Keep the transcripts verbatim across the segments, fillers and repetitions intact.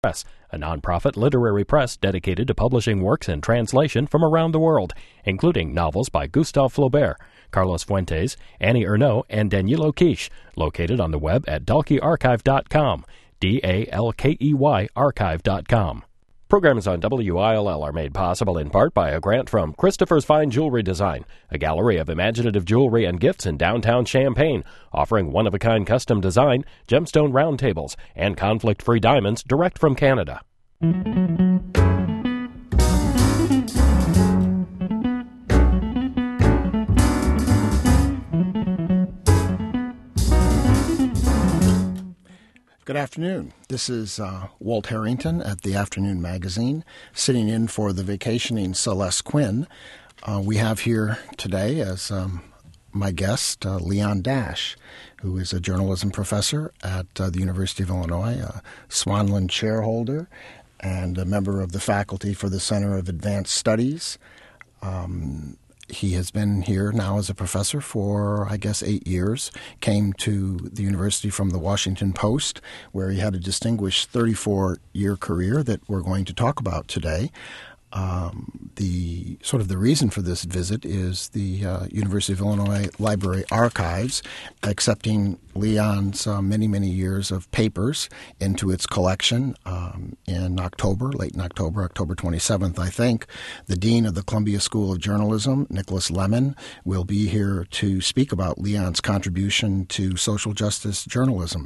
Press, a nonprofit literary press dedicated to publishing works in translation from around the world, including novels by Gustave Flaubert, Carlos Fuentes, Annie Ernaux, and Danilo Quiche, located on the web at dalkey archive dot com, D A L K E Y archive dot com. Programs on W I L L are made possible in part by a grant from Christopher's Fine Jewelry Design, a gallery of imaginative jewelry and gifts in downtown Champaign, offering one-of-a-kind custom design, gemstone round tables, and conflict-free diamonds direct from Canada. Good afternoon. This is uh, Walt Harrington at the Afternoon Magazine, sitting in for the vacationing Celeste Quinn. Uh, we have here today as um, my guest uh, Leon Dash, who is a journalism professor at uh, the University of Illinois, a Swanland chairholder, and a member of the faculty for the Center of Advanced Studies. Um, He has been here now as a professor for, I guess, eight years, came to the university from the Washington Post, where he had a distinguished thirty-four-year career that we're going to talk about today. Um, the sort of the reason for this visit is the uh, University of Illinois Library Archives accepting Leon's uh, many, many years of papers into its collection um, in October, late in October, October twenty-seventh, I think. The Dean of the Columbia School of Journalism, Nicholas Lemon, will be here to speak about Leon's contribution to social justice journalism.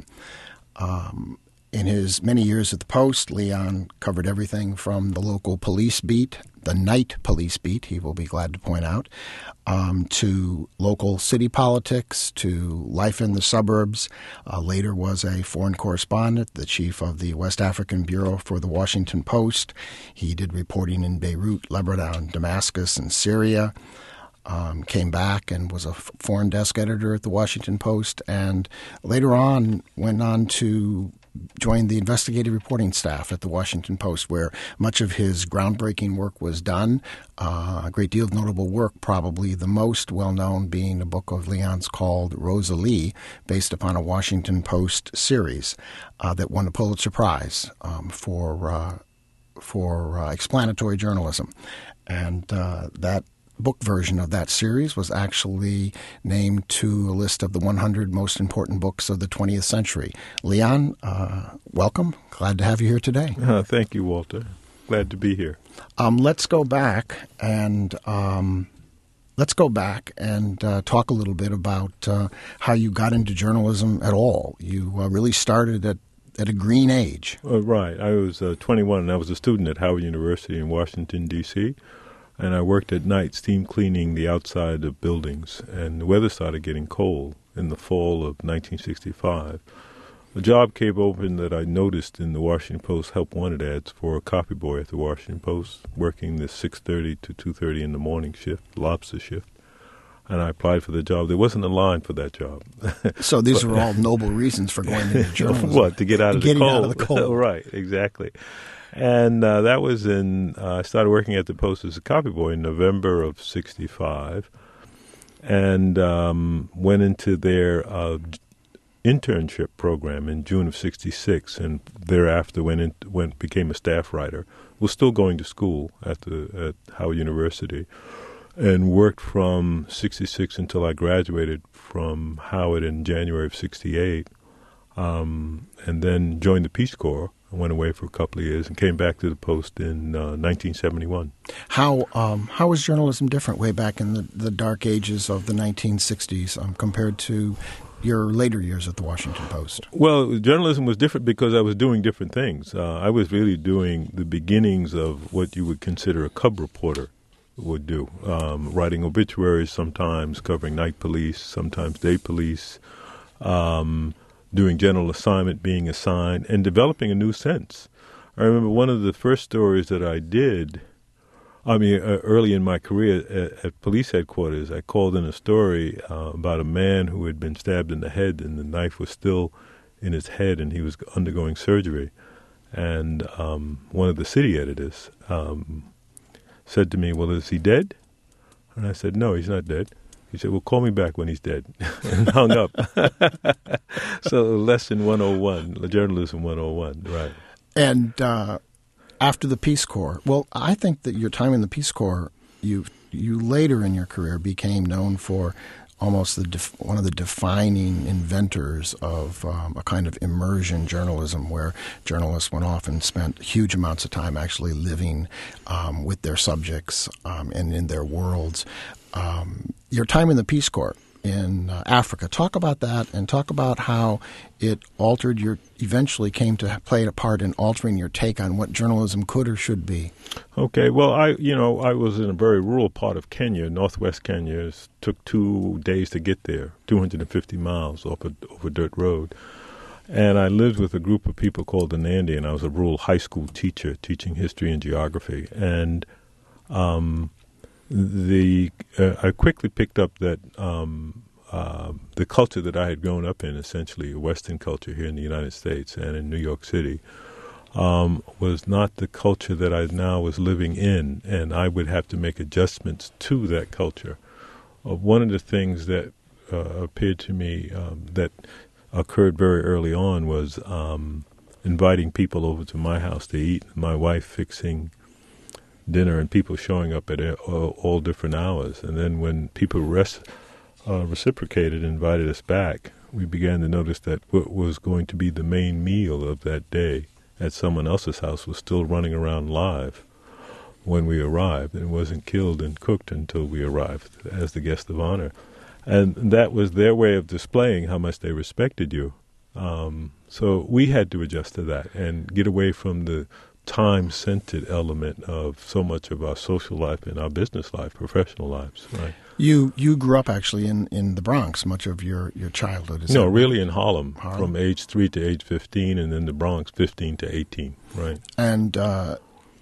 Um, In his many years at the Post, Leon covered everything from the local police beat, the night police beat, he will be glad to point out, um, to local city politics, to life in the suburbs. Uh, later was a foreign correspondent, the chief of the West African Bureau for the Washington Post. He did reporting in Beirut, Lebanon, Damascus, and Syria. Um, came back and was a foreign desk editor at the Washington Post, and later on went on to joined the investigative reporting staff at the Washington Post, where much of his groundbreaking work was done. Uh, a great deal of notable work, probably the most well-known being a book of Leon's called Rosalie, based upon a Washington Post series uh, that won a Pulitzer Prize um, for, uh, for uh, explanatory journalism. And uh, that book version of that series was actually named to a list of the one hundred most important books of the twentieth century. Leon, uh, welcome. Glad to have you here today. Uh, thank you, Walter. Glad to be here. Um, let's go back and um, let's go back and uh, talk a little bit about uh, how you got into journalism at all. You uh, really started at at a green age. Uh, right. I was uh, twenty-one, and I was a student at Howard University in Washington, D C, and I worked at night steam cleaning the outside of buildings. And the weather started getting cold in the fall of nineteen sixty-five. A job came open that I noticed in the Washington Post help wanted ads for a copy boy at the Washington Post, working the six thirty to two thirty in the morning shift, lobster shift. And I applied for the job. There wasn't a line for that job. So these but, were all noble reasons for going into journalism. What? To get out of the Getting cold. out of the cold. Right, exactly. And uh, that was in, uh, I started working at the Post as a copy boy in November of sixty-five, and um, went into their uh, internship program in June of sixty-six, and thereafter went in, went became a staff writer. Was still going to school at the at Howard University, and worked from sixty-six until I graduated from Howard in January of sixty-eight, um, and then joined the Peace Corps. I went away for a couple of years and came back to the Post in uh, nineteen seventy-one. How um, how was journalism different way back in the, the dark ages of the nineteen sixties um, compared to your later years at the Washington Post? Well, journalism was different because I was doing different things. Uh, I was really doing the beginnings of what you would consider a cub reporter would do, um, writing obituaries sometimes, covering night police, sometimes day police, um, doing general assignment, being assigned, and developing a new sense. I remember one of the first stories that I did, I mean, uh, early in my career at, at police headquarters, I called in a story uh, about a man who had been stabbed in the head, and the knife was still in his head, and he was undergoing surgery. And um, one of the city editors um, said to me, "Well, is he dead?" And I said, "No, he's not dead." He said, "Well, call me back when he's dead," and hung up. So lesson one oh one, journalism one oh one, right. And uh, after the Peace Corps, well, I think that your time in the Peace Corps, you you later in your career became known for almost the def- one of the defining inventors of um, a kind of immersion journalism, where journalists went off and spent huge amounts of time actually living um, with their subjects um, and in their worlds. Um, your time in the Peace Corps in uh, Africa, talk about that, and talk about how it altered your, eventually came to play a part in altering your take on what journalism could or should be. Okay, well, I, you know, I was in a very rural part of Kenya, northwest Kenya. It took two days to get there, two hundred fifty miles off a, off a dirt road. And I lived with a group of people called the Nandi, and I was a rural high school teacher teaching history and geography. And um, the uh, I quickly picked up that um, uh, the culture that I had grown up in, essentially a Western culture here in the United States and in New York City, um, was not the culture that I now was living in, and I would have to make adjustments to that culture. Uh, one of the things that uh, appeared to me um, that occurred very early on was um, inviting people over to my house to eat, my wife fixing dinner and people showing up at all, all different hours. And then when people res- uh, reciprocated and invited us back, we began to notice that what was going to be the main meal of that day at someone else's house was still running around live when we arrived, and wasn't killed and cooked until we arrived as the guest of honor. And that was their way of displaying how much they respected you. Um, so we had to adjust to that and get away from the time-centered element of so much of our social life and our business life, professional lives. Right. You you grew up actually in, in the Bronx much of your, your childhood. Is no, that really in Harlem, Harlem, from age three to age fifteen, and then the Bronx fifteen to eighteen. Right. And uh,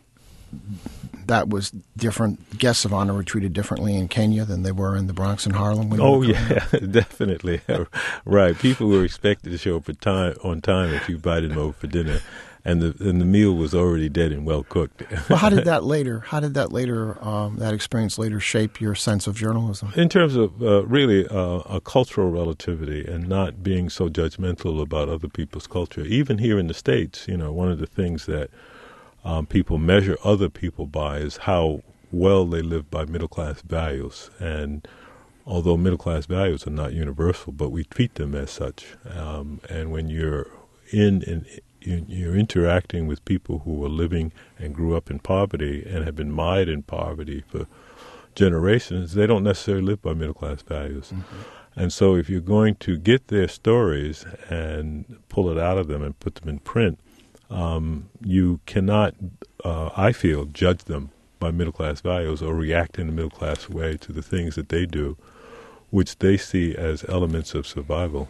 that was different. Guests of honor were treated differently in Kenya than they were in the Bronx and Harlem. When oh you were yeah, definitely. Right. People were expected to show up at time, on time if you invited them over for dinner. And the and the meal was already dead and well cooked. Well, how did that later? How did that later? Um, that experience later shape your sense of journalism? In terms of uh, really uh, a cultural relativity and not being so judgmental about other people's culture. Even here in the States, you know, one of the things that um, people measure other people by is how well they live by middle class values. And although middle class values are not universal, but we treat them as such. Um, and when you're in in you're interacting with people who are living and grew up in poverty and have been mired in poverty for generations, they don't necessarily live by middle-class values. Mm-hmm. And so if you're going to get their stories and pull it out of them and put them in print, um, you cannot, uh, I feel, judge them by middle-class values or react in a middle-class way to the things that they do, which they see as elements of survival.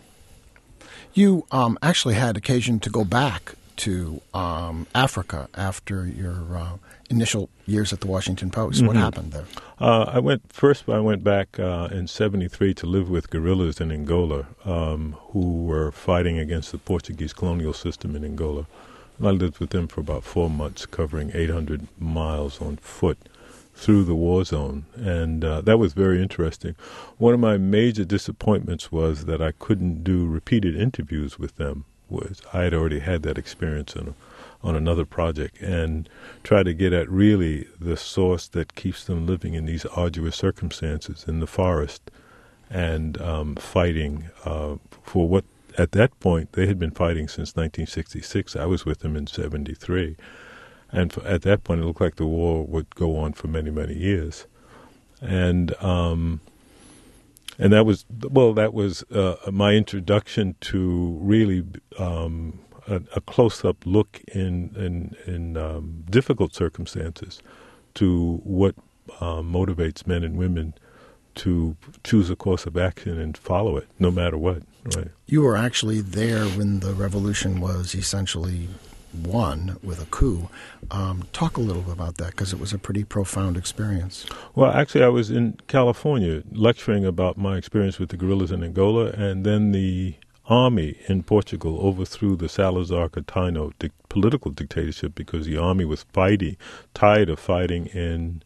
You um, actually had occasion to go back to um, Africa after your uh, initial years at the Washington Post. Mm-hmm. What happened there? Uh, I went first. I went back uh, in seventy-three to live with guerrillas in Angola, um, who were fighting against the Portuguese colonial system in Angola. And I lived with them for about four months, covering eight hundred miles on foot through the war zone, and uh, that was very interesting. One of my major disappointments was that I couldn't do repeated interviews with them. Was I had already had that experience on, a, on another project, and try to get at really the source that keeps them living in these arduous circumstances in the forest and um, fighting uh, for what, at that point, they had been fighting since nineteen sixty-six. I was with them in seventy-three. And for, at that point, it looked like the war would go on for many, many years, and um, and that was well, that was uh, my introduction to really um, a, a close-up look in in, in um, difficult circumstances to what uh, motivates men and women to choose a course of action and follow it, no matter what. Right? You were actually there when the revolution was essentially won with a coup. Um, talk a little bit about that, because it was a pretty profound experience. Well, actually, I was in California lecturing about my experience with the guerrillas in Angola, and then the army in Portugal overthrew the Salazar Caetano di- political dictatorship because the army was fighting, tired of fighting in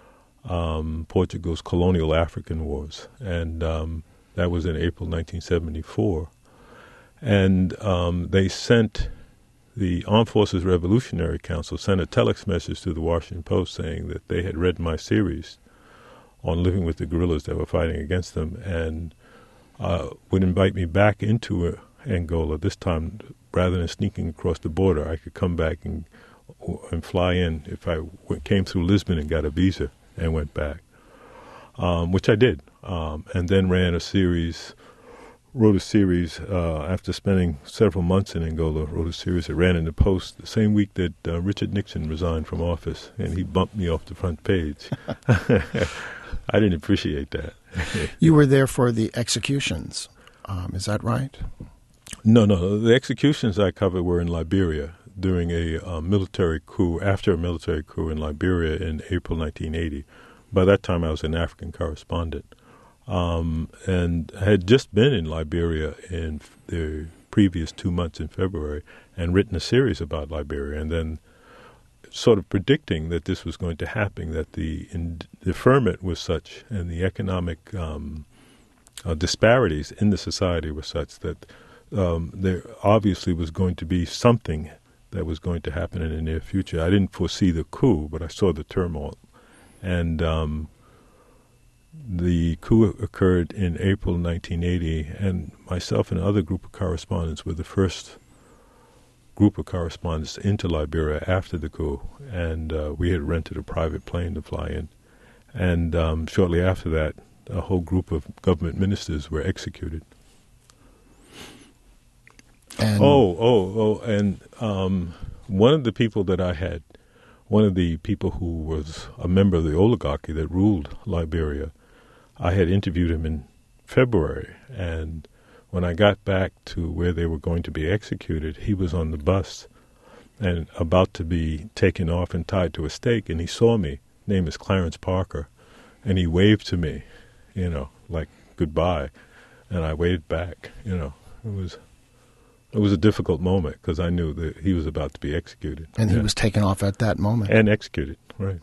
um, Portugal's colonial African wars, and um, that was in April nineteen seventy-four. And um, they sent the Armed Forces Revolutionary Council sent a telex message to the Washington Post saying that they had read my series on living with the guerrillas that were fighting against them, and uh, would invite me back into uh, Angola. This time, rather than sneaking across the border, I could come back and and fly in if I w- came through Lisbon and got a visa and went back, um, which I did, um, and then ran a series, wrote a series uh, after spending several months in Angola, wrote a series that ran in the Post the same week that uh, Richard Nixon resigned from office, and he bumped me off the front page. I didn't appreciate that. You were there for the executions, um, is that right? No, no. The executions I covered were in Liberia during a uh, military coup, after a military coup in Liberia in April nineteen eighty. By that time, I was an African correspondent, um, and I had just been in Liberia in the previous two months in February and written a series about Liberia, and then sort of predicting that this was going to happen, that the in, the ferment was such and the economic um, uh, disparities in the society were such that um, there obviously was going to be something that was going to happen in the near future. I didn't foresee the coup, but I saw the turmoil. And um, the coup occurred in April nineteen eighty, and myself and another group of correspondents were the first group of correspondents into Liberia after the coup, and uh, we had rented a private plane to fly in. And um, shortly after that, a whole group of government ministers were executed. And Oh, oh, oh, and um, one of the people that I had, one of the people who was a member of the oligarchy that ruled Liberia, I had interviewed him in February, and when I got back to where they were going to be executed, he was on the bus and about to be taken off and tied to a stake, and he saw me. His name is Clarence Parker, and he waved to me, you know, like goodbye, and I waved back. You know, it was it was a difficult moment because I knew that he was about to be executed, and yeah. he was taken off at that moment. and executed, right?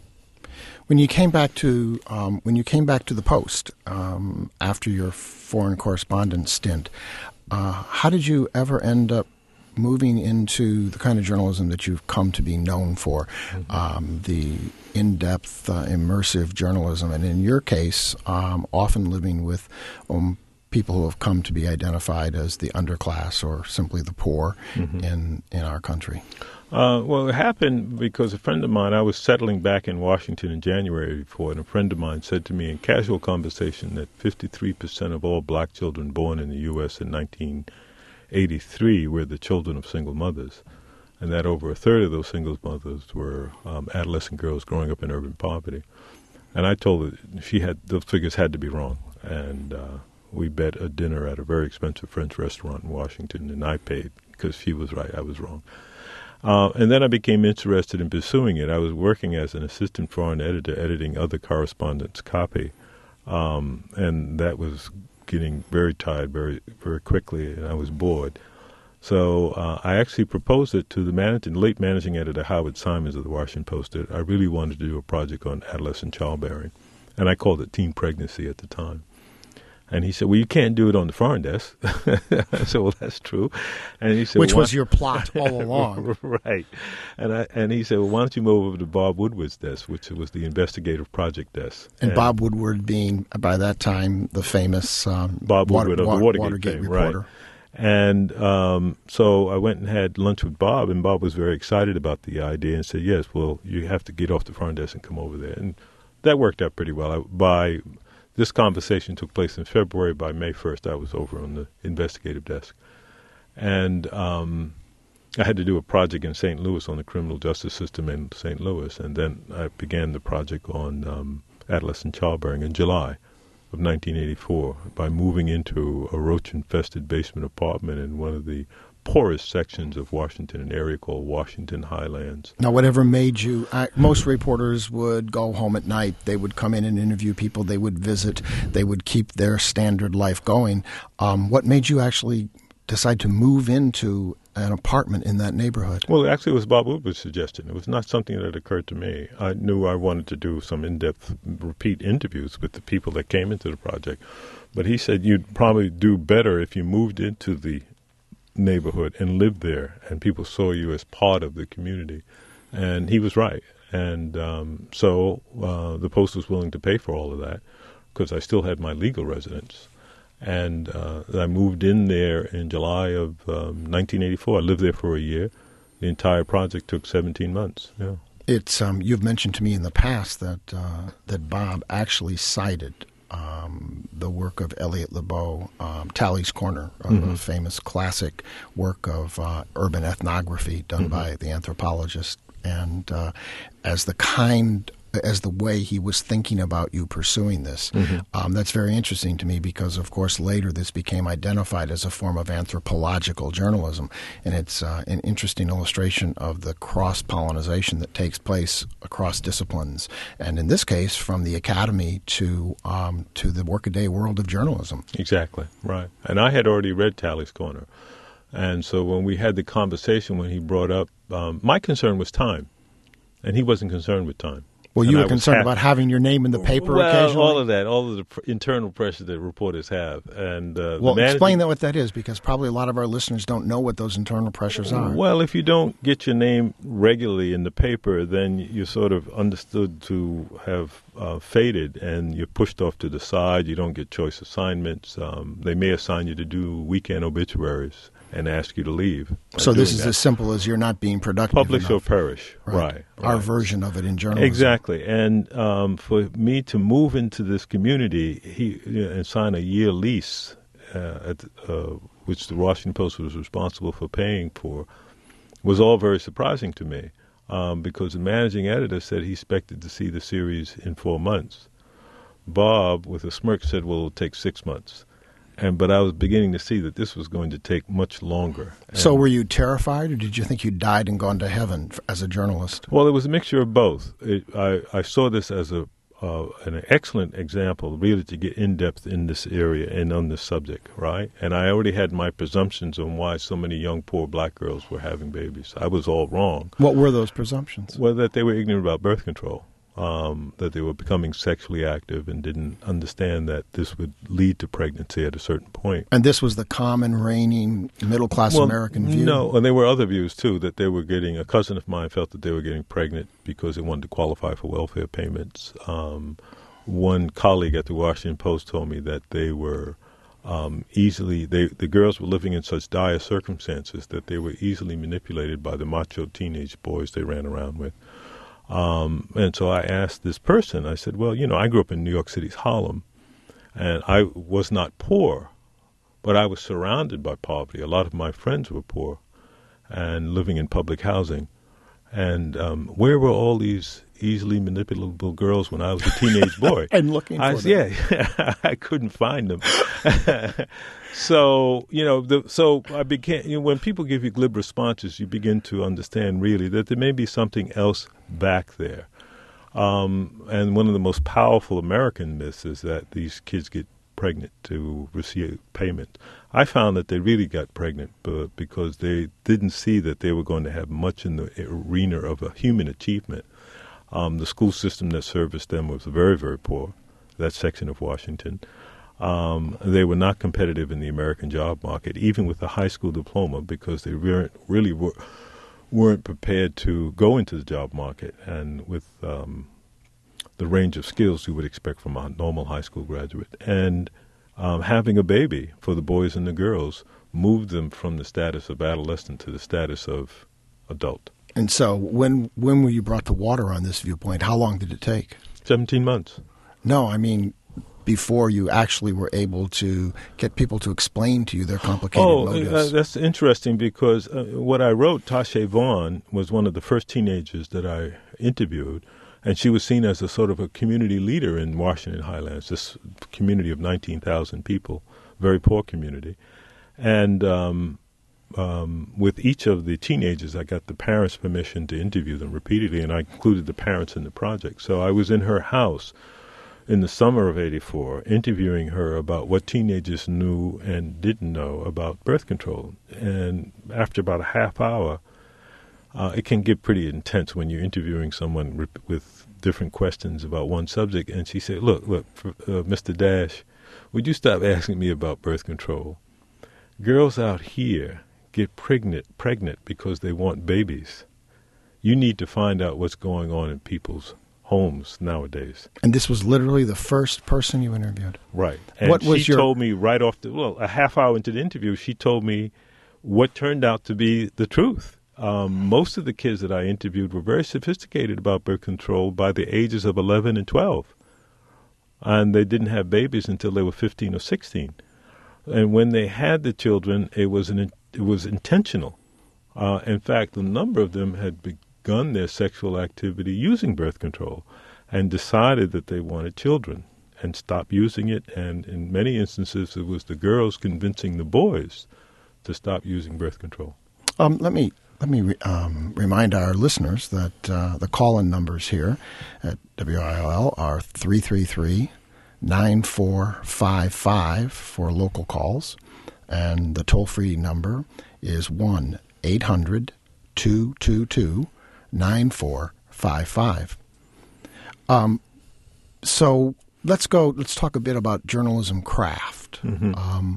When you came back to um, when you came back to the Post um, after your foreign correspondence stint, uh, how did you ever end up moving into the kind of journalism that you've come to be known for, mm-hmm. um, the in-depth, uh, immersive journalism, and in your case, um, often living with um, people who have come to be identified as the underclass or simply the poor mm-hmm. in in our country? Uh, well, it happened because a friend of mine, I was settling back in Washington in January before, and a friend of mine said to me in casual conversation that fifty-three percent of all black children born in the U S in nineteen eighty-three were the children of single mothers, and that over a third of those single mothers were um, adolescent girls growing up in urban poverty. And I told her she had those figures had to be wrong, and uh, we bet a dinner at a very expensive French restaurant in Washington, and I paid because she was right, I was wrong. Uh, and then I became interested in pursuing it. I was working as an assistant foreign editor, editing other correspondents' copy, um, and that was getting very tired very, very quickly, and I was bored. So uh, I actually proposed it to the managing, late managing editor Howard Simons of the Washington Post that I really wanted to do a project on adolescent childbearing, and I called it teen pregnancy at the time. And he said, well, you can't do it on the foreign desk. I said, well, that's true. And he said, Which well, was your plot all along. Right. And I and he said, well, why don't you move over to Bob Woodward's desk, which was the investigative project desk. And, and Bob Bob Woodward being, by that time, the famous um, Bob water, Woodward of wa- the Watergate, Watergate fame, reporter. Right. And um, so I went and had lunch with Bob, and Bob was very excited about the idea and said, yes, well, you have to get off the front desk and come over there. And that worked out pretty well. I, by This conversation took place in February. By May first, I was over on the investigative desk. And um, I had to do a project in Saint Louis on the criminal justice system in Saint Louis. And then I began the project on um, adolescent childbearing in July of nineteen eighty-four by moving into a roach-infested basement apartment in one of the poorest sections of Washington, an area called Washington Highlands. Now, whatever made you, I, most reporters would go home at night. They would come in and interview people. They would visit. They would keep their standard life going. Um, what made you actually decide to move into an apartment in that neighborhood? Well, actually, it was Bob Woodward's suggestion. It was not something that occurred to me. I knew I wanted to do some in-depth repeat interviews with the people that came into the project. But he said you'd probably do better if you moved into the neighborhood and lived there, and people saw you as part of the community. And he was right. And um, so uh, the Post was willing to pay for all of that because I still had my legal residence. And uh, I moved in there in July of um, nineteen eighty-four. I lived there for a year. The entire project took seventeen months. Yeah. It's um, you've mentioned to me in the past that uh, that Bob actually cited um, the work of Elliot Lebeau, um, Tally's Corner, a, mm-hmm. a famous classic work of uh, urban ethnography done mm-hmm. by the anthropologist, and uh, as the kind. as the way he was thinking about you pursuing this. Mm-hmm. Um, that's very interesting to me because, of course, later this became identified as a form of anthropological journalism, and it's uh, an interesting illustration of the cross-pollination that takes place across disciplines, and in this case, from the academy to um, to the workaday world of journalism. Exactly, right. And I had already read Tally's Corner, and so when we had the conversation, when he brought up, um, my concern was time, and he wasn't concerned with time. Well, you and were concerned ha- about having your name in the paper well, occasionally? all of that, all of the pr- internal pressure that reporters have. And uh, Well, the explain that what that is, because probably a lot of our listeners don't know what those internal pressures are. Well, if you don't get your name regularly in the paper, then you're sort of understood to have uh, faded, and you're pushed off to the side. You don't get choice assignments. Um, they may assign you to do weekend obituaries and ask you to leave. So this is that. As simple as you're not being productive Publish enough. or perish, right. right. Our right. version of it in journalism. Exactly. And um, for me to move into this community he, you know, and sign a year lease, uh, at, uh, which the Washington Post was responsible for paying for, was all very surprising to me um, because the managing editor said he expected to see the series in four months. Bob, with a smirk, said, well, it'll take six months. And but I was beginning to see that this was going to take much longer. And so were you terrified, or did you think you died and gone to heaven as a journalist? Well, it was a mixture of both. It, I, I saw this as a uh, an excellent example, really, to get in-depth in this area and on this subject, right? And I already had my presumptions on why so many young, poor black girls were having babies. I was all wrong. What were those presumptions? Well, that they were ignorant about birth control. Um, that they were becoming sexually active and didn't understand that this would lead to pregnancy at a certain point. And this was the common reigning middle-class well, American view? No, and there were other views, too, that they were getting, a cousin of mine felt that they were getting pregnant because they wanted to qualify for welfare payments. Um, one colleague at the Washington Post told me that they were um, easily, they, the girls were living in such dire circumstances that they were easily manipulated by the macho teenage boys they ran around with. Um, and so I asked this person, I said, well, you know, I grew up in New York City's Harlem, and I was not poor, but I was surrounded by poverty. A lot of my friends were poor and living in public housing. And um, where were all these easily manipulable girls when I was a teenage boy? And looking for I, them. Yeah, I couldn't find them. So, you know, the, so I began, you know, when people give you glib responses, you begin to understand really that there may be something else back there. Um, and one of the most powerful American myths is that these kids get pregnant to receive payment. I found that they really got pregnant uh, because they didn't see that they were going to have much in the arena of a human achievement. Um, the school system that serviced them was very, very poor, that section of Washington. Um, they were not competitive in the American job market, even with a high school diploma, because they weren't, really were, weren't prepared to go into the job market and with um, the range of skills you would expect from a normal high school graduate. And um, having a baby for the boys and the girls moved them from the status of adolescent to the status of adult. And so when when were you brought to water on this viewpoint? How long did it take? seventeen months. No, I mean before you actually were able to get people to explain to you their complicated oh, motives. Uh, that's interesting because uh, what I wrote, Tasha Vaughn, was one of the first teenagers that I interviewed, and she was seen as a sort of a community leader in Washington Highlands, this community of nineteen thousand people, very poor community. And um, um, with each of the teenagers, I got the parents' permission to interview them repeatedly, and I included the parents in the project. So I was in her house in the summer of eighty-four, interviewing her about what teenagers knew and didn't know about birth control. And after about a half hour, uh, it can get pretty intense when you're interviewing someone rip- with different questions about one subject. And she said, look, look, uh, Mister Dash, would you stop asking me about birth control? Girls out here get pregnant, pregnant because they want babies. You need to find out what's going on in people's homes nowadays. And this was literally the first person you interviewed? Right. And what was she your... told me right off the, well, a half hour into the interview, she told me what turned out to be the truth. Um, most of the kids that I interviewed were very sophisticated about birth control by the ages of eleven and twelve. And they didn't have babies until they were fifteen or sixteen. And when they had the children, it was an it was intentional. Uh, in fact, a number of them had begun their sexual activity using birth control and decided that they wanted children and stopped using it. And in many instances, it was the girls convincing the boys to stop using birth control. Um, let me let me re- um, remind our listeners that uh, the call-in numbers here at W I L L are three three three, nine four five five for local calls, and the toll-free number is one eight hundred two two two nine four five five. Um, so let's go. Let's talk a bit about journalism craft. Mm-hmm. Um,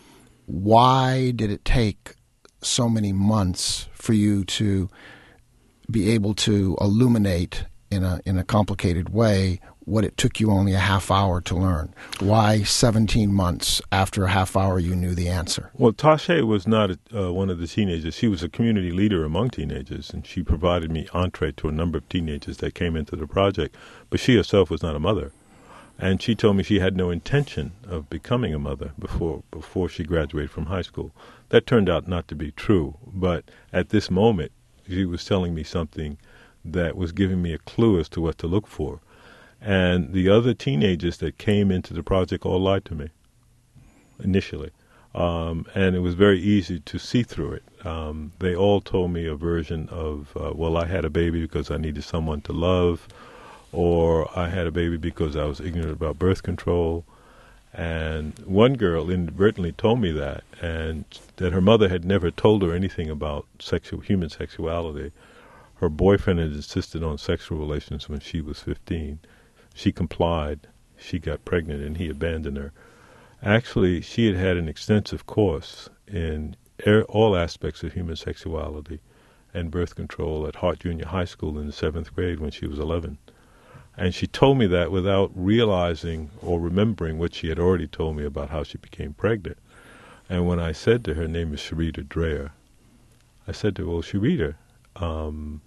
why did it take so many months for you to be able to illuminate in a in a complicated way what it took you only a half hour to learn? Why seventeen months after a half hour you knew the answer? Well, Tasha was not uh, one of the teenagers. She was a community leader among teenagers, and she provided me entree to a number of teenagers that came into the project. But she herself was not a mother. And she told me she had no intention of becoming a mother before before she graduated from high school. That turned out not to be true. But at this moment, she was telling me something that was giving me a clue as to what to look for. And the other teenagers that came into the project all lied to me initially. Um, and it was very easy to see through it. Um, they all told me a version of, uh, well, I had a baby because I needed someone to love, or I had a baby because I was ignorant about birth control. And one girl inadvertently told me that, and that her mother had never told her anything about sexual human sexuality. Her boyfriend had insisted on sexual relations when she was fifteen. She complied. She got pregnant, and he abandoned her. Actually, she had had an extensive course in er- all aspects of human sexuality and birth control at Hart Junior High School in the seventh grade when she was eleven. And she told me that without realizing or remembering what she had already told me about how she became pregnant. And when I said to her, her name is Sharita Dreyer, I said to her, well, Sharita, um,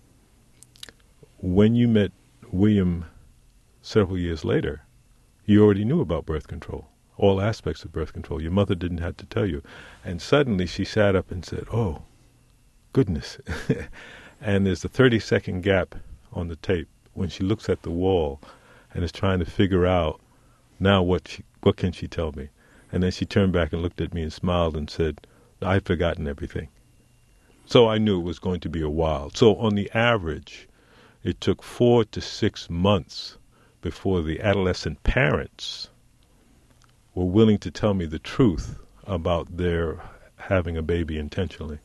when you met William several years later, you already knew about birth control, all aspects of birth control. Your mother didn't have to tell you. And suddenly she sat up and said, oh, goodness. And there's a thirty-second gap on the tape when she looks at the wall and is trying to figure out now what she, what can she tell me. And then she turned back and looked at me and smiled and said, I've forgotten everything. So I knew it was going to be a while. So on the average, it took four to six months before the adolescent parents were willing to tell me the truth about their having a baby intentionally.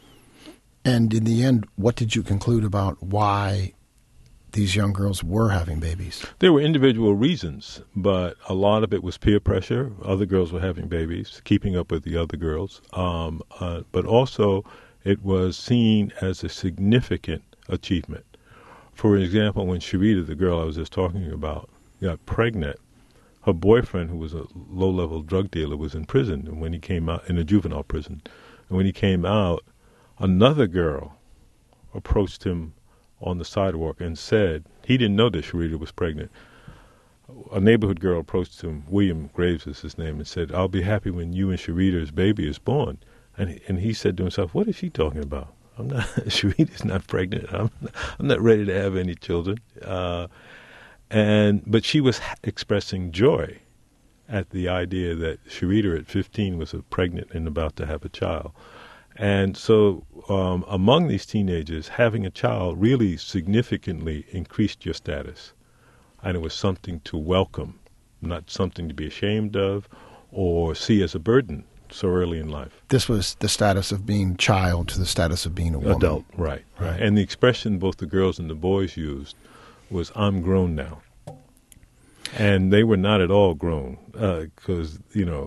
And in the end, what did you conclude about why these young girls were having babies? There were individual reasons, but a lot of it was peer pressure. Other girls were having babies, keeping up with the other girls. Um, uh, but also it was seen as a significant achievement. For example, when Sharita, the girl I was just talking about, got pregnant, her boyfriend, who was a low-level drug dealer, was in prison, and when he came out, in a juvenile prison. And when he came out, another girl approached him on the sidewalk and said, he didn't know that Sharita was pregnant. A neighborhood girl approached him, William Graves is his name, and said, I'll be happy when you and Sharita's baby is born. And he, and he said to himself, what is she talking about? I'm not, Sharita's not pregnant. I'm, I'm not ready to have any children. Uh, and but she was ha- expressing joy at the idea that Sharita at fifteen was pregnant and about to have a child. And so um, among these teenagers, having a child really significantly increased your status. And it was something to welcome, not something to be ashamed of or see as a burden so early in life. This was the status of being child to the status of being a woman. Adult, right, right. And the expression both the girls and the boys used was, I'm grown now. And they were not at all grown because, uh, you know,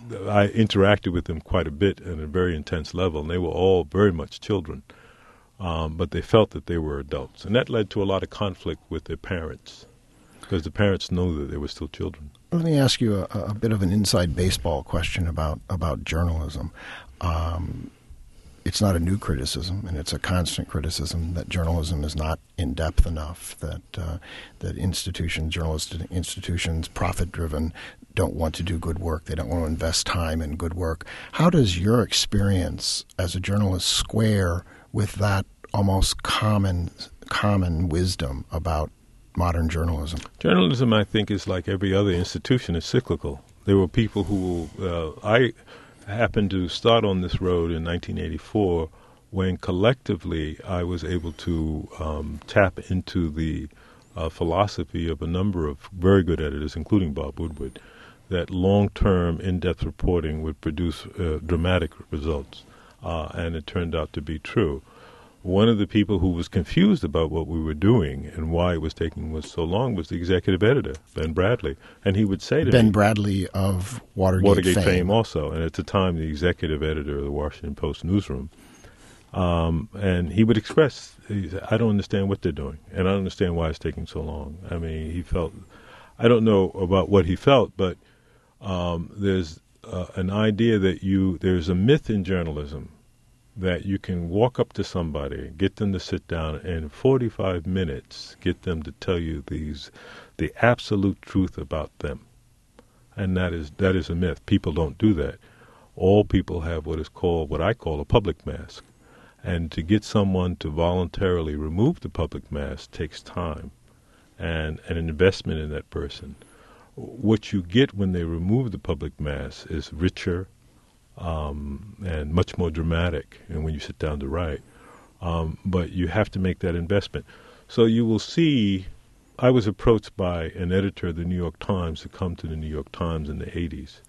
I interacted with them quite a bit at a very intense level, and they were all very much children. Um, but they felt that they were adults. And that led to a lot of conflict with their parents, because the parents know that they were still children. Let me ask you a, a bit of an inside baseball question about, about journalism. Um, it's not a new criticism, and it's a constant criticism that journalism is not in-depth enough, that uh, that institutions, journalistic institutions, profit-driven, don't want to do good work. They don't want to invest time in good work. How does your experience as a journalist square with that almost common common wisdom about modern journalism? Journalism, I think, is like every other institution. It's cyclical. There were people who, uh, I happened to start on this road in nineteen eighty-four when collectively I was able to um, tap into the uh, philosophy of a number of very good editors, including Bob Woodward, that long-term, in-depth reporting would produce uh, dramatic results. Uh, and it turned out to be true. One of the people who was confused about what we were doing and why it was taking us so long was the executive editor, Ben Bradley. And he would say to Ben me... Bradley of Watergate, Watergate fame. fame also, and at the time the executive editor of the Washington Post newsroom. Um, and he would express, he said, I don't understand what they're doing, and I don't understand why it's taking so long. I mean, he felt... I don't know about what he felt, but um, there's... Uh, an idea that you, there's a myth in journalism that you can walk up to somebody, get them to sit down, and in forty-five minutes get them to tell you these, the absolute truth about them. And that is, that is a myth. People don't do that. All people have what is called, what I call a public mask. And to get someone to voluntarily remove the public mask takes time and, and an investment in that person. What you get when they remove the public mask is richer um, and much more dramatic, and when you sit down to write. Um, but you have to make that investment. So you will see, I was approached by an editor of the New York Times to come to the New York Times in the eighties.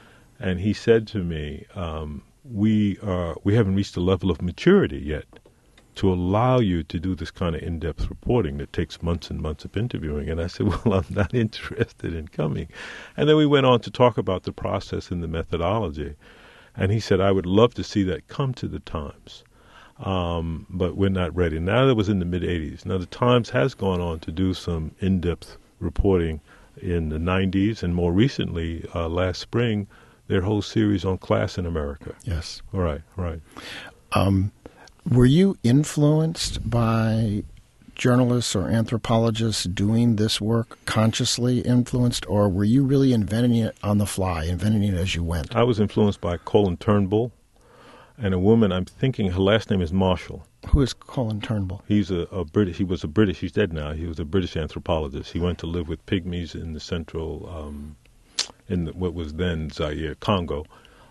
And he said to me, um, we are we haven't reached a level of maturity yet to allow you to do this kind of in-depth reporting that takes months and months of interviewing. And I said, well, I'm not interested in coming. And then we went on to talk about the process and the methodology. And he said, I would love to see that come to the Times, um, but we're not ready. Now that was in the mid-eighties. Now the Times has gone on to do some in-depth reporting in the nineties, and more recently, uh, last spring, their whole series on class in America. Yes. All right, right. Um, Were you influenced by journalists or anthropologists doing this work, consciously influenced, or were you really inventing it on the fly, inventing it as you went? I was influenced by Colin Turnbull and a woman, I'm thinking her last name is Marshall. Who is Colin Turnbull? He's a, a British, he was a British, he's dead now, he was a British anthropologist. He went to live with pygmies in the central, um, in the, what was then Zaire, Congo.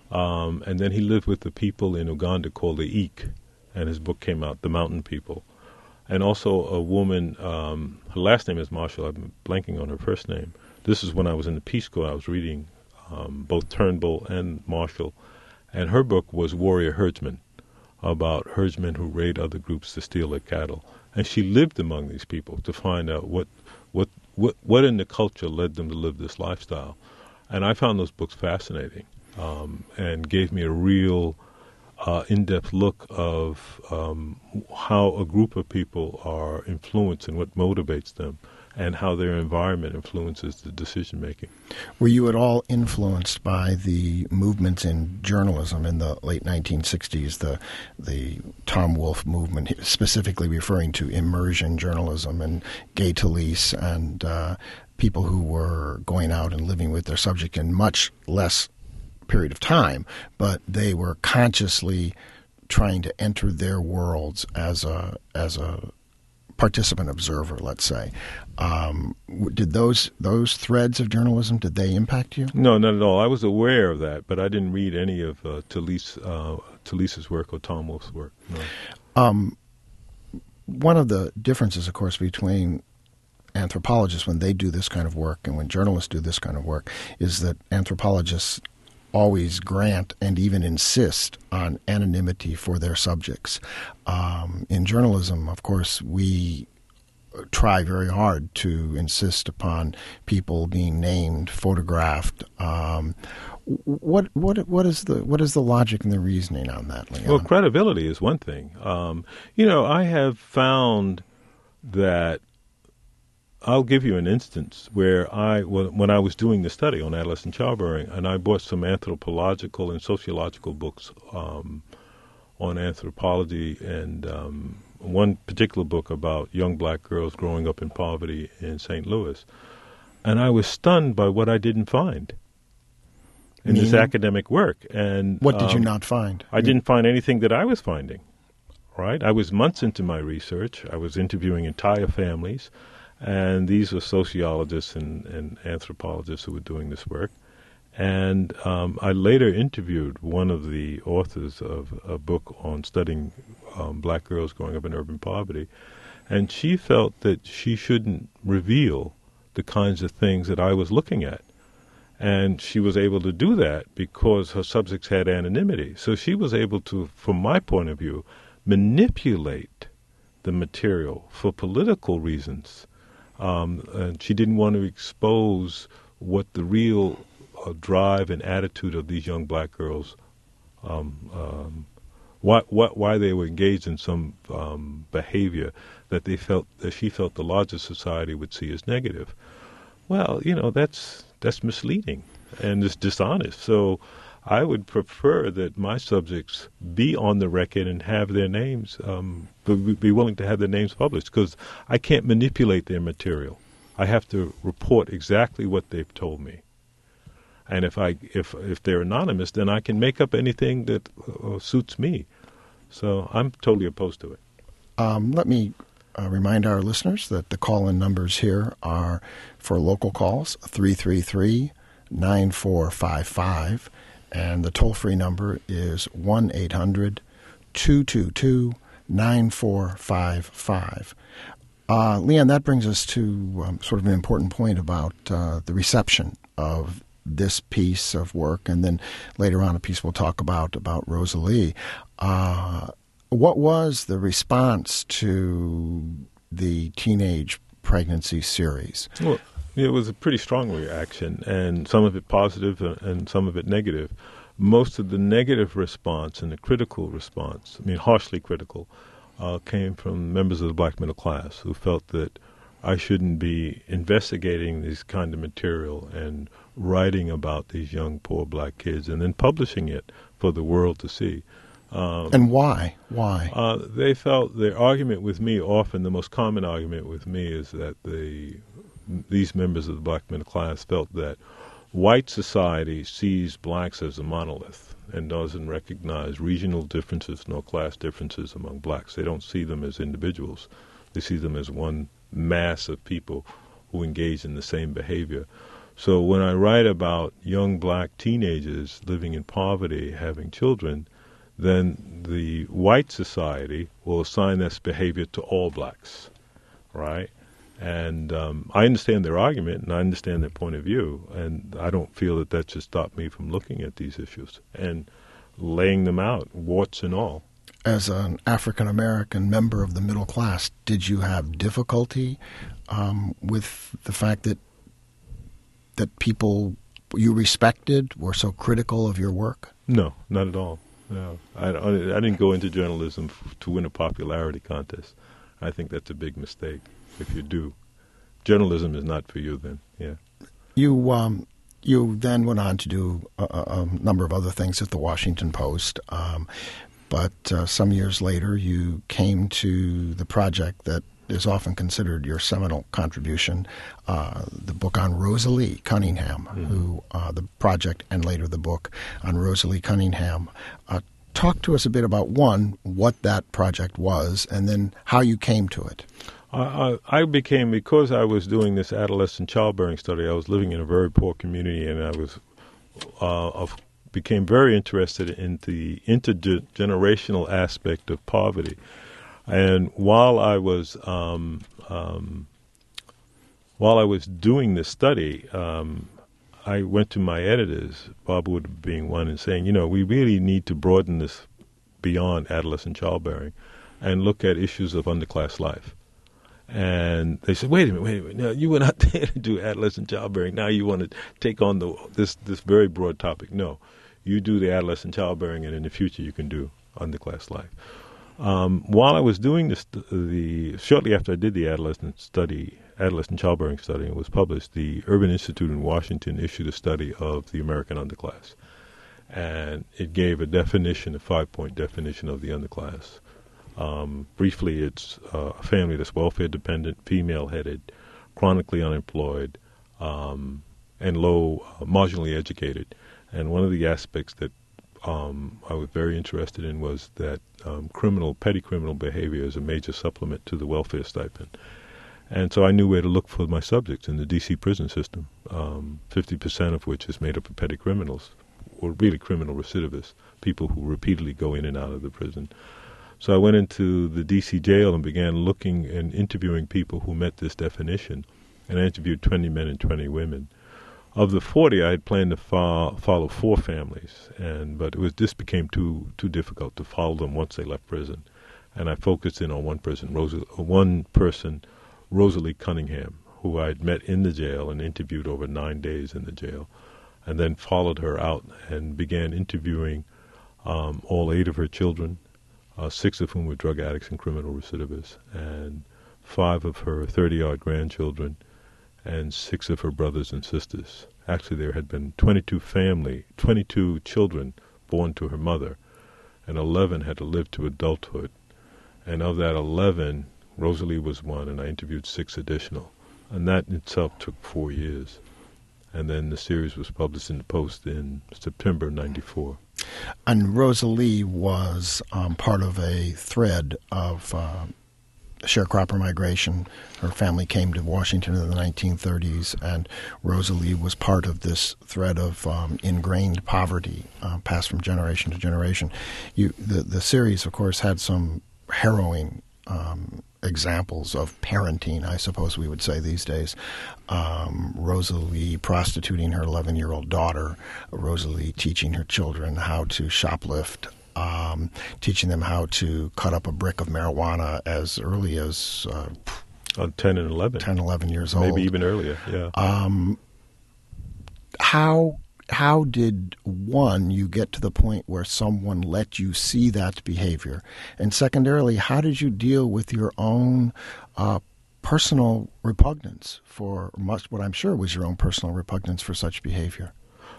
Um, and then he lived with the people in Uganda called the Eek. And his book came out, The Mountain People. And also a woman, um, her last name is Marshall, I'm blanking on her first name. This is when I was in the Peace Corps, I was reading um, both Turnbull and Marshall. And her book was Warrior Herdsmen, about herdsmen who raid other groups to steal their cattle. And she lived among these people to find out what, what, what, what in the culture led them to live this lifestyle. And I found those books fascinating um, and gave me a real... Uh, in-depth look of um, how a group of people are influenced and what motivates them, and how their environment influences the decision-making. Were you at all influenced by the movements in journalism in the late nineteen sixties, the the Tom Wolfe movement, specifically referring to immersion journalism and Gay Talese and uh, people who were going out and living with their subject in much less period of time, but they were consciously trying to enter their worlds as a as a participant observer, let's say. Um, did those those threads of journalism, did they impact you? No, not at all. I was aware of that, but I didn't read any of uh, Talese, uh, Talese's work or Tom Wolfe's work. No. Um, one of the differences, of course, between anthropologists when they do this kind of work and when journalists do this kind of work is that anthropologists always grant and even insist on anonymity for their subjects. Um, in journalism, of course, we try very hard to insist upon people being named, photographed. Um, what what what is the what is the logic and the reasoning on that, Leon? Well, credibility is one thing. Um, you know, I have found that. I'll give you an instance where I, when I was doing the study on adolescent childbearing, and I bought some anthropological and sociological books um, on anthropology, and um, one particular book about young black girls growing up in poverty in Saint Louis. And I was stunned by what I didn't find in Meaning? this academic work. And What did um, you not find? I didn't find anything that I was finding, right? I was months into my research. I was interviewing entire families. And these were sociologists and, and anthropologists who were doing this work. And um, I later interviewed one of the authors of a book on studying um, black girls growing up in urban poverty. And she felt that she shouldn't reveal the kinds of things that I was looking at. And she was able to do that because her subjects had anonymity. So she was able to, from my point of view, manipulate the material for political reasons. Um, and she didn't want to expose what the real uh, drive and attitude of these young black girls, um, um, why, why, why they were engaged in some um, behavior that they felt that she felt the larger society would see as negative. Well, you know, that's that's misleading and it's dishonest. So I would prefer that my subjects be on the record and have their names, um, be willing to have their names published, because I can't manipulate their material. I have to report exactly what they've told me. And if I if if they're anonymous, then I can make up anything that uh, suits me. So I'm totally opposed to it. Um, let me uh, remind our listeners that the call-in numbers here are for local calls, three three three, nine four five five. And the toll-free number is one eight hundred, two two two, nine four five five. Uh, Leon, that brings us to um, sort of an important point about uh, the reception of this piece of work, and then later on a piece we'll talk about, about Rosalie. Uh, what was the response to the teenage pregnancy series? Well, it was a pretty strong reaction, and some of it positive and some of it negative. Most of the negative response and the critical response, I mean harshly critical, uh, came from members of the black middle class who felt that I shouldn't be investigating this kind of material and writing about these young poor black kids and then publishing it for the world to see. Um, and why? Why? Uh, they felt their argument with me, often the most common argument with me, is that the these members of the black middle class felt that white society sees blacks as a monolith and doesn't recognize regional differences nor class differences among blacks. They don't see them as individuals. They see them as one mass of people who engage in the same behavior. So when I write about young black teenagers living in poverty, having children, then the white society will assign this behavior to all blacks, right? And um, I understand their argument and I understand their point of view, and I don't feel that that should stop me from looking at these issues and laying them out, warts and all. As an African-American member of the middle class, did you have difficulty um, with the fact that that people you respected were so critical of your work? No, not at all. No, I, I, I didn't go into journalism f- to win a popularity contest. I think that's a big mistake. If you do, journalism is not for you then, yeah. You um, you then went on to do a, a number of other things at the Washington Post, um, but uh, some years later you came to the project that is often considered your seminal contribution, uh, the book on Rosalie Cunningham, mm-hmm. who uh, the project and later the book on Rosalie Cunningham. Uh, talk to us a bit about, one, what that project was, and then how you came to it. I, I became, because I was doing this adolescent childbearing study, I was living in a very poor community, and I was uh, of, became very interested in the intergenerational aspect of poverty. And while I was um, um, while I was doing this study, um, I went to my editors, Bob Wood being one, and saying, you know, we really need to broaden this beyond adolescent childbearing and look at issues of underclass life. And they said, wait a minute, wait a minute. Now, you went out there to do adolescent childbearing. Now you want to take on the this this very broad topic. No, you do the adolescent childbearing, and in the future you can do underclass life. Um, while I was doing this, the shortly after I did the adolescent study, adolescent childbearing study, and was published, the Urban Institute in Washington issued a study of the American underclass. And it gave a definition, a five-point definition of the underclass. Um, briefly, it's uh, a family that's welfare dependent, female-headed, chronically unemployed, um, and low, uh, marginally educated. And one of the aspects that um, I was very interested in was that um, criminal, petty criminal behavior is a major supplement to the welfare stipend. And so I knew where to look for my subjects in the D C prison system, um, fifty percent of which is made up of petty criminals, or really criminal recidivists, people who repeatedly go in and out of the prison. So I went into the D C jail and began looking and interviewing people who met this definition, and I interviewed twenty men and twenty women. Of the forty, I had planned to fo- follow four families, and but it was this became too too difficult to follow them once they left prison, and I focused in on one person, Rosa, one person, Rosalie Cunningham, who I had met in the jail and interviewed over nine days in the jail, and then followed her out and began interviewing um, all eight of her children. Uh, six of whom were drug addicts and criminal recidivists, and five of her thirty-odd grandchildren, and six of her brothers and sisters. Actually, there had been twenty-two family, twenty-two children born to her mother, and eleven had to live to adulthood. And of that eleven, Rosalie was one, and I interviewed six additional. And that in itself took four years. And then the series was published in the Post in September ninety-four. And Rosalie was um, part of a thread of uh, sharecropper migration. Her family came to Washington in the nineteen thirties, and Rosalie was part of this thread of um, ingrained poverty uh, passed from generation to generation. You, the, the series, of course, had some harrowing um, examples of parenting, I suppose we would say these days. Um, Rosalie prostituting her eleven-year-old daughter, Rosalie teaching her children how to shoplift, um, teaching them how to cut up a brick of marijuana as early as uh, uh, ten and eleven. ten, eleven years old. Maybe even earlier, yeah. Um, how how did, one, you get to the point where someone let you see that behavior? And secondarily, how did you deal with your own uh, personal repugnance for much, what I'm sure was your own personal repugnance for such behavior?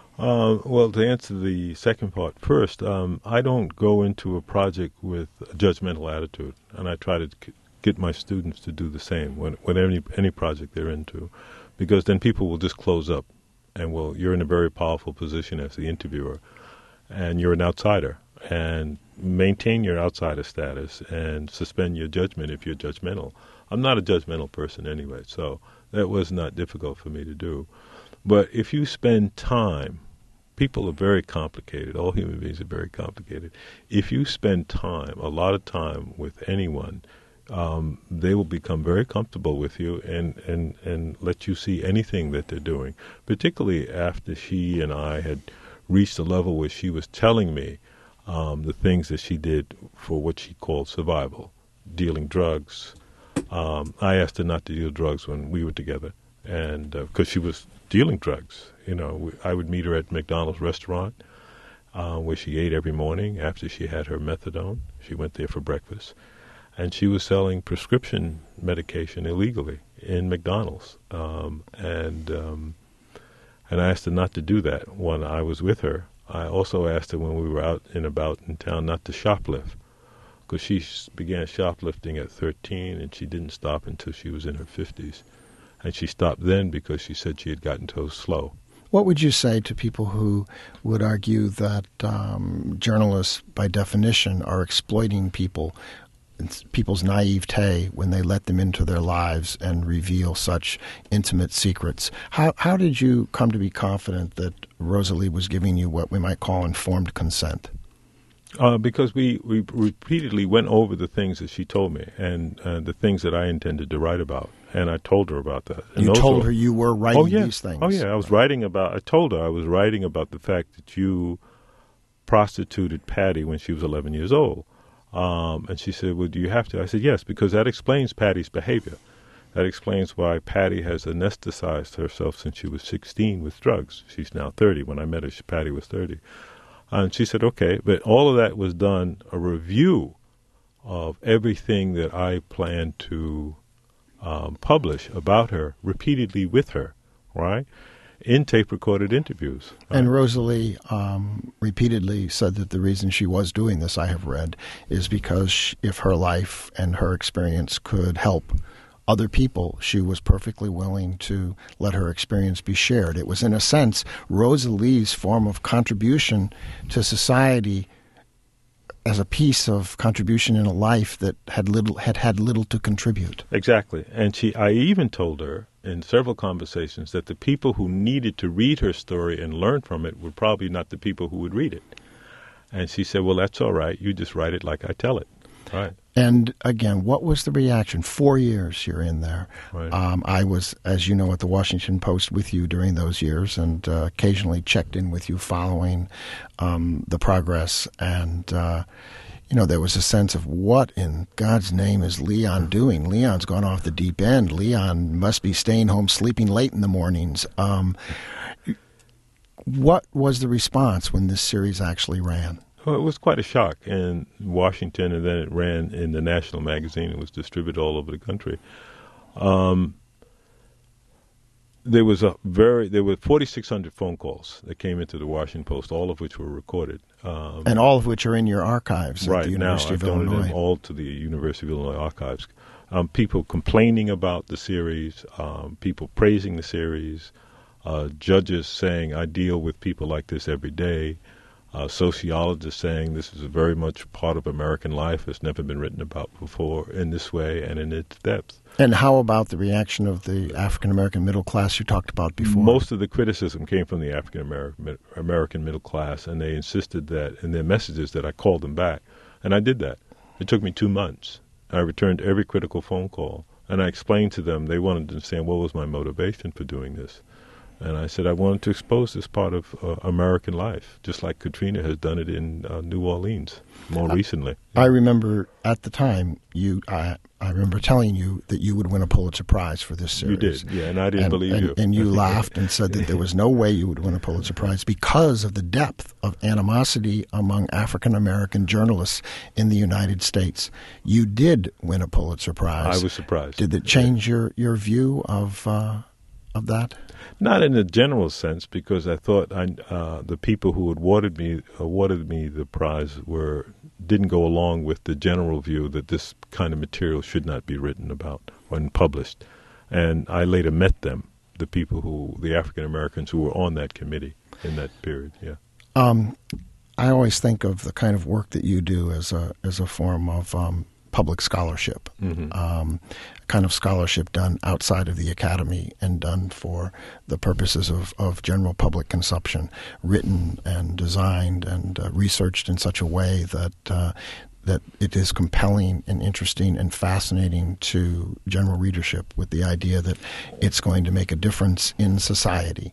Uh, well, to answer the second part first, um, I don't go into a project with a judgmental attitude, and I try to c- get my students to do the same when, when any, any project they're into, because then people will just close up. And well, you're in a very powerful position as the interviewer, and you're an outsider. And maintain your outsider status and suspend your judgment if you're judgmental. I'm not a judgmental person anyway, so that was not difficult for me to do. But if you spend time, people are very complicated. All human beings are very complicated. If you spend time, a lot of time with anyone, Um, they will become very comfortable with you and, and, and let you see anything that they're doing, particularly after she and I had reached a level where she was telling me um, the things that she did for what she called survival, dealing drugs. Um, I asked her not to deal drugs when we were together, and because uh, she was dealing drugs. You know, we, I would meet her at McDonald's restaurant uh, where she ate every morning after she had her methadone. She went there for breakfast. And she was selling prescription medication illegally in McDonald's. Um, and um, and I asked her not to do that when I was with her. I also asked her when we were out and about in town not to shoplift, because she began shoplifting at thirteen, and she didn't stop until she was in her fifties. And she stopped then because she said she had gotten so slow. What would you say to people who would argue that um, journalists, by definition, are exploiting people, people's naivete when they let them into their lives and reveal such intimate secrets? How how did you come to be confident that Rosalie was giving you what we might call informed consent? Uh, because we, we repeatedly went over the things that she told me and uh, the things that I intended to write about, and I told her about that. And you told were, her you were writing oh, yeah. these things? Oh, yeah. I was writing about, I told her I was writing about the fact that you prostituted Patty when she was eleven years old. Um, and she said, well, do you have to? I said, yes, because that explains Patty's behavior. That explains why Patty has anesthetized herself since she was sixteen with drugs. She's now thirty. When I met her, she, Patty was thirty. And she said, okay, but all of that was done, a review of everything that I planned to um, publish about her repeatedly with her, right? In tape-recorded interviews. And Rosalie um, repeatedly said that the reason she was doing this, I have read, is because she, if her life and her experience could help other people, she was perfectly willing to let her experience be shared. It was, in a sense, Rosalie's form of contribution to society as a piece of contribution in a life that had little had had little to contribute. Exactly. And she, I even told her in several conversations that the people who needed to read her story and learn from it were probably not the people who would read it. And she said, well, that's all right. You just write it like I tell it. Right. And again, what was the reaction? Four years you're in there. Right. Um, I was, as you know, at the Washington Post with you during those years, and uh, occasionally checked in with you following um, the progress. And, uh, you know, there was a sense of what in God's name is Leon doing? Leon's gone off the deep end. Leon must be staying home sleeping late in the mornings. Um, what was the response when this series actually ran? Well, it was quite a shock in Washington, and then it ran in the national magazine. It was distributed all over the country. Um, there was a very there were forty-six hundred phone calls that came into the Washington Post, all of which were recorded, um, and all of which are in your archives right at the University now. of I've Illinois. donated them all to the University of Illinois archives. Um, people complaining about the series, um, people praising the series, uh, judges saying, "I deal with people like this every day." Uh, sociologists saying this is very much part of American life. It's never been written about before in this way and in its depth. And how about the reaction of the African-American middle class you talked about before? Most of the criticism came from the African-American American middle class, and they insisted that in their messages that I called them back. And I did that. It took me two months. I returned every critical phone call, and I explained to them. They wanted to understand what was my motivation for doing this. And I said I wanted to expose this part of uh, American life, just like Katrina has done it in uh, New Orleans more I, recently. I remember at the time, you. I, I remember telling you that you would win a Pulitzer Prize for this series. You did, yeah, and I didn't and, believe and, you. And you laughed and said that there was no way you would win a Pulitzer Prize because of the depth of animosity among African-American journalists in the United States. You did win a Pulitzer Prize. I was surprised. Did it change yeah. your, your view of uh, of that? Not in a general sense, because I thought I, uh, the people who awarded me awarded me the prize were didn't go along with the general view that this kind of material should not be written about when published. And I later met them, the people who, the African Americans who were on that committee in that period. Yeah. Um, I always think of the kind of work that you do as a as a form of um, public scholarship, mm-hmm. um, kind of scholarship done outside of the academy and done for the purposes of, of general public consumption, written and designed and uh, researched in such a way that uh, that it is compelling and interesting and fascinating to general readership, with the idea that it's going to make a difference in society.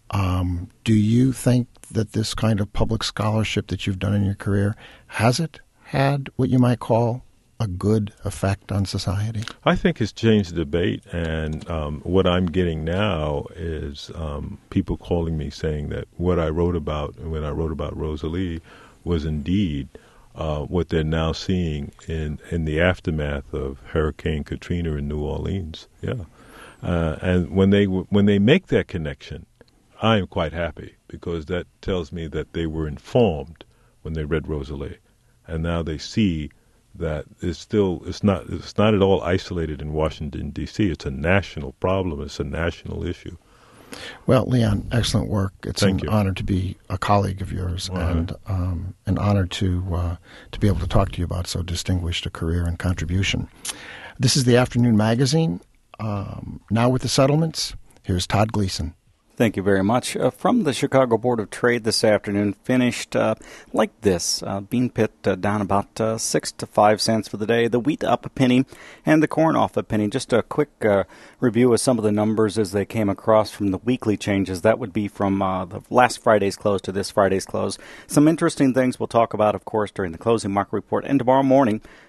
Um, do you think that this kind of public scholarship that you've done in your career, has it had what you might call a good effect on society? I think it's changed the debate, and um, what I'm getting now is um, people calling me saying that what I wrote about, when I wrote about Rosalie, was indeed uh, what they're now seeing in, in the aftermath of Hurricane Katrina in New Orleans. Yeah, uh, and when they when they make that connection, I am quite happy, because that tells me that they were informed when they read Rosalie, and now they see that it's still it's not it's not at all isolated in Washington, D C. It's a national problem. It's a national issue. Well, Leon, excellent work. It's Thank an you. honor to be a colleague of yours, All and right. um, an honor to uh, to be able to talk to you about so distinguished a career and contribution. This is the Afternoon Magazine. Um, now with the settlements, here's Todd Gleason. Thank you very much. Uh, from the Chicago Board of Trade this afternoon, finished uh, like this. Uh, bean pit uh, down about uh, six to five cents for the day. The wheat up a penny, and the corn off a penny. Just a quick uh, review of some of the numbers as they came across from the weekly changes. That would be from uh, the last Friday's close to this Friday's close. Some interesting things we'll talk about, of course, during the closing market report, and tomorrow morning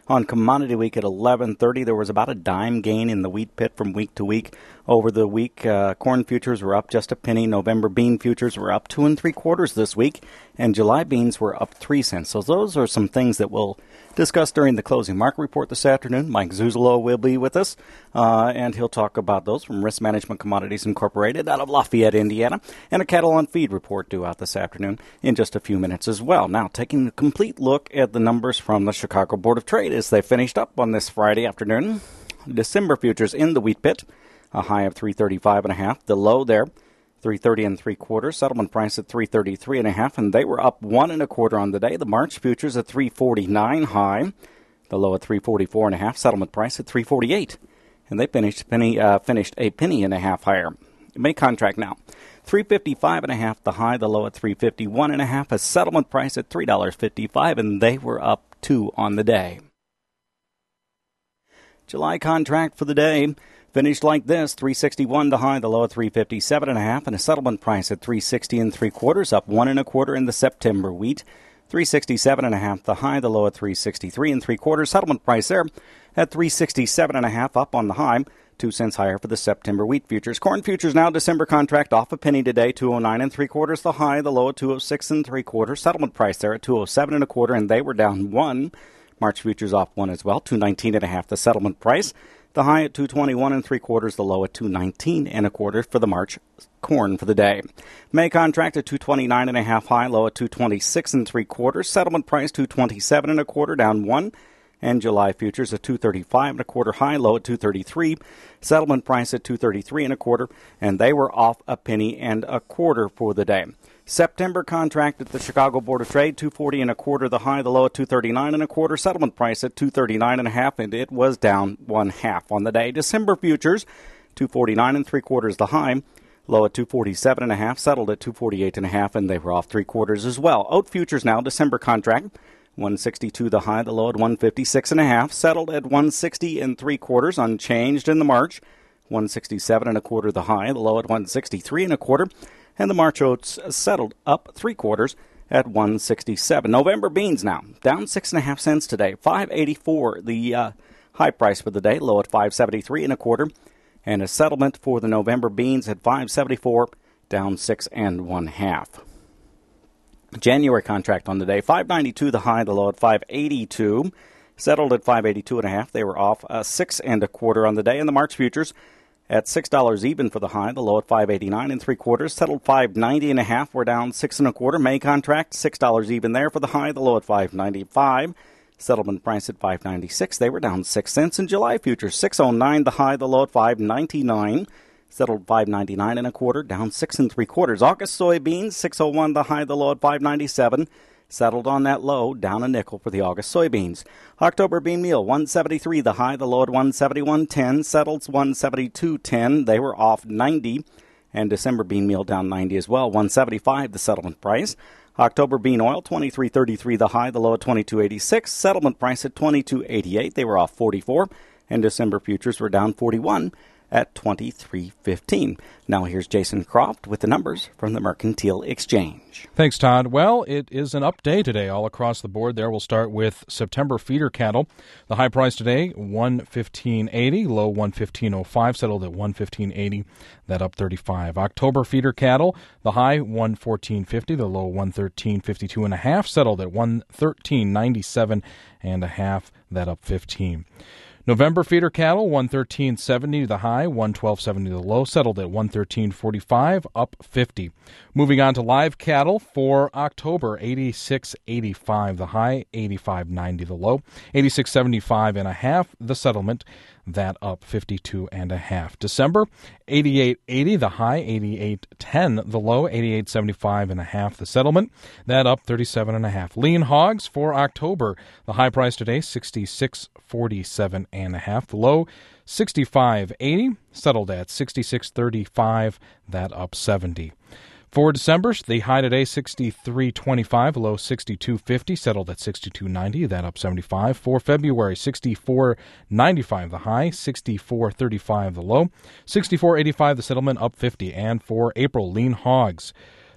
On Commodity Week at eleven thirty, there was about a dime gain in the wheat pit from week to week. Over the week, uh, corn futures were up just a penny. November bean futures were up two and three quarters this week, and July beans were up three cents. So those are some things that we'll discuss during the closing market report this afternoon. Mike Zuzolo will be with us, uh, and he'll talk about those from Risk Management Commodities Incorporated out of Lafayette, Indiana, and a cattle on feed report due out this afternoon in just a few minutes as well. Now, taking a complete look at the numbers from the Chicago Board of Trade as they finished up on this Friday afternoon. December futures in the wheat pit, a high of three thirty-five and a half. The low there, three thirty and three quarters. Settlement price at three thirty-three and a half, and they were up one and a quarter on the day. The March futures at three forty-nine high. The low at three forty-four and a half. Settlement price at three forty-eight, and they finished penny uh, finished a penny and a half higher. May contract now, three fifty-five and a half. The high, the low at three fifty-one and a half. A settlement price at three fifty-five, and they were up two on the day. July contract for the day finished like this: three sixty-one the high, the low at three fifty-seven and a half, and a settlement price at three sixty and three quarters, up one and a quarter in the September wheat. three sixty-seven and a half the high, the low at three sixty-three and three quarters. Settlement price there at three sixty-seven and a half, up on the high, two cents higher for the September wheat futures. Corn futures now, December contract off a penny today, two oh nine and three quarters the high, the low at two oh six and three quarters. Settlement price there at two oh seven and a quarter, and they were down one. March futures off one as well, two nineteen and a half the settlement price. The high at two twenty-one and three quarters, the low at two nineteen and a quarter for the March corn for the day. May contract at two twenty-nine and a half high, low at two twenty-six and three quarters. Settlement price two twenty-seven and a quarter, down one. And July futures at two thirty-five and a quarter high, low at two thirty-three. Settlement price at two thirty-three and a quarter, and they were off a penny and a quarter for the day. September contract at the Chicago Board of Trade, two forty and a quarter the high, the low at two thirty-nine and a quarter. Settlement price at two thirty-nine and a half, and it was down one half on the day. December futures, two forty-nine and three quarters the high, low at two forty-seven and a half, settled at two forty-eight and a half, and they were off three quarters as well. Oat futures now, December contract, one sixty-two the high, the low at one fifty-six and a half, settled at one sixty and three quarters, unchanged in the March. one sixty-seven and a quarter the high, the low at one sixty-three and a quarter, and the March oats settled up three quarters at one sixty-seven. November beans now down six and a half cents today, five eighty-four the uh, high price for the day, low at five seventy-three and a quarter, and a settlement for the November beans at five seventy-four, down six and one half. January contract on the day, five ninety-two the high, the low at five eighty-two, settled at five eighty-two and a half. They were off uh, six and a quarter on the day, and the March futures at six dollars even for the high, the low at five eighty-nine and three quarters, settled five ninety and a half. We're down six and a quarter. May contract six dollars even there for the high, the low at five ninety-five. Settlement price at five ninety-six. They were down six cents. In July futures, six oh nine the high, the low at five ninety-nine. Settled five ninety-nine and a quarter, down six and three quarters. August soybeans, six oh one the high, the low at five ninety-seven. Settled on that low, down a nickel for the August soybeans. October bean meal, one seventy-three the high, the low at one seventy-one ten. Settled one seventy-two ten. They were off ninety. And December bean meal down ninety as well, one seventy-five the settlement price. October bean oil, twenty-three thirty-three the high, the low at twenty-two eighty-six. Settlement price at twenty-two eighty-eight. They were off forty-four. And December futures were down forty-one at twenty-three fifteen. Now here's Jason Croft with the numbers from the Mercantile Exchange. Thanks, Todd. Well, it is an up day today all across the board there. We'll start with September feeder cattle. The high price today, one fifteen eighty, low one fifteen oh five, settled at one fifteen eighty, that up thirty-five. October feeder cattle, the high one fourteen fifty, the low one thirteen fifty-two and a half, settled at one thirteen ninety-seven and a half, that up fifteen. November feeder cattle, one thirteen seventy the high, one twelve seventy the low, settled at one thirteen forty-five, up fifty. Moving on to live cattle for October, eighty-six eighty-five the high, eighty-five ninety the low, eighty-six seventy-five and a half the settlement, that up fifty-two and a half. December, eighty-eight eighty the high, eighty-eight ten the low, eighty-eight seventy-five and a half the settlement, that up thirty-seven and a half. Lean hogs for October, the high price today, sixty-six forty-seven and a half, the low sixty-five eighty, settled at sixty-six thirty-five, that up seventy. For December, the high today, sixty-three twenty-five, low sixty-two fifty, settled at sixty-two ninety, that up seventy-five. For February, sixty-four ninety-five the high, sixty-four thirty-five the low, sixty-four eighty-five the settlement, up fifty. And for April, lean hogs,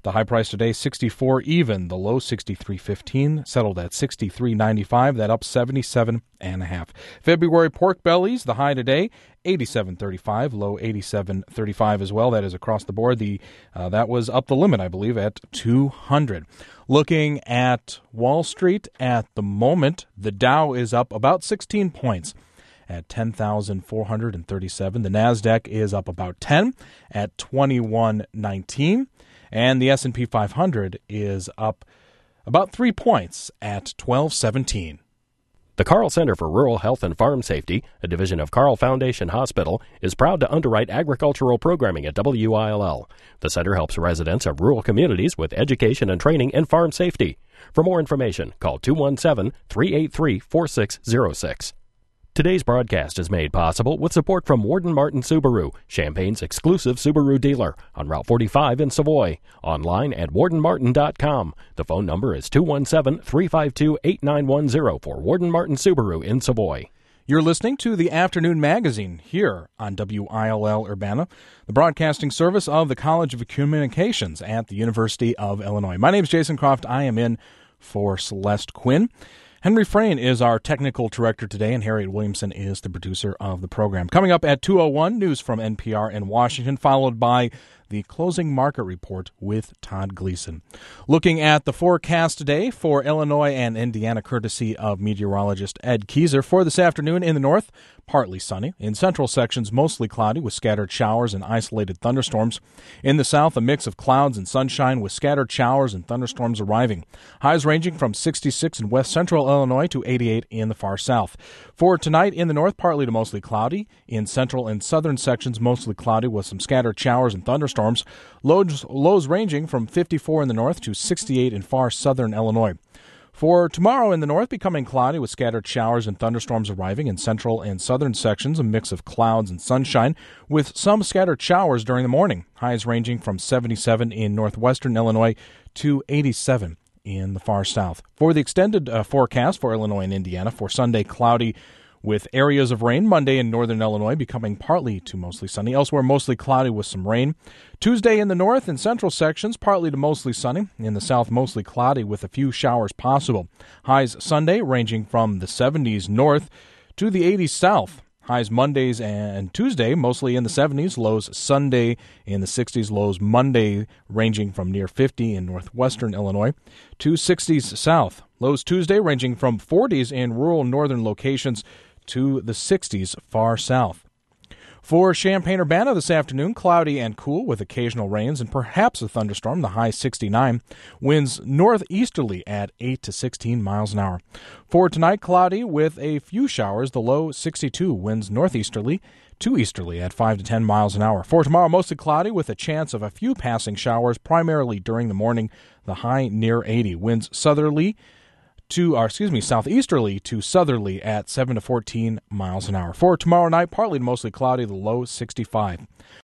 The high price today, sixty-four even. The low, sixty-three fifteen, settled at sixty-three ninety-five. That up seventy-seven and a half. February pork bellies, the high today, eighty-seven thirty-five, low eighty-seven thirty-five as well. That is across the board. The uh, that was up the limit, I believe, at two hundred. Looking at Wall Street at the moment, the Dow is up about sixteen points at ten thousand four hundred thirty-seven. The NASDAQ is up about ten at twenty-one nineteen. And the S and P five hundred is up about three points at twelve seventeen. The Carl Center for Rural Health and Farm Safety, a division of Carl Foundation Hospital, is proud to underwrite agricultural programming at W I L L. The center helps residents of rural communities with education and training in farm safety. For more information, call two one seven, three eight three, four six zero six. Today's broadcast is made possible with support from Warden Martin Subaru, Champaign's exclusive Subaru dealer, on Route forty-five in Savoy. Online at warden martin dot com. The phone number is two one seven, three five two, eight nine one zero for Warden Martin Subaru in Savoy. You're listening to the Afternoon Magazine here on W I L L Urbana, the broadcasting service of the College of Communications at the University of Illinois. My name is Jason Croft. I am in for Celeste Quinn. Henry Frayne is our technical director today, and Harriet Williamson is the producer of the program. Coming up at two oh one, news from N P R in Washington, followed by the closing market report with Todd Gleason. Looking at the forecast today for Illinois and Indiana, courtesy of meteorologist Ed Keyser. For this afternoon in the north, partly sunny. In central sections, mostly cloudy with scattered showers and isolated thunderstorms. In the south, a mix of clouds and sunshine with scattered showers and thunderstorms arriving. Highs ranging from sixty-six in west central Illinois to eighty-eight in the far south. For tonight in the north, partly to mostly cloudy. In central and southern sections, mostly cloudy with some scattered showers and thunderstorms. Lows, lows ranging from fifty-four in the north to sixty-eight in far southern Illinois. For tomorrow in the north, becoming cloudy with scattered showers and thunderstorms arriving. In central and southern sections, a mix of clouds and sunshine with some scattered showers during the morning. Highs ranging from seventy-seven in northwestern Illinois to eighty-seven in the far south. For the extended uh, forecast for Illinois and Indiana, for Sunday, cloudy with areas of rain. Monday in northern Illinois becoming partly to mostly sunny. Elsewhere, mostly cloudy with some rain. Tuesday in the north and central sections, partly to mostly sunny. In the south, mostly cloudy with a few showers possible. Highs Sunday ranging from the seventies north to the eighties south. Highs Mondays and Tuesday mostly in the seventies. Lows Sunday in the sixties. Lows Monday ranging from near fifty in northwestern Illinois to sixties south. Lows Tuesday ranging from forties in rural northern locations to the sixties far south. For Champaign-Urbana this afternoon, cloudy and cool with occasional rains and perhaps a thunderstorm, the high sixty-nine. Winds northeasterly at eight to sixteen miles an hour. For tonight, cloudy with a few showers, the low sixty-two. Winds northeasterly to easterly at five to ten miles an hour. For tomorrow, mostly cloudy with a chance of a few passing showers, primarily during the morning, the high near eighty. Winds southerly to, or excuse me, southeasterly to southerly at seven to fourteen miles an hour. For tomorrow night, partly to mostly cloudy, the low sixty-five.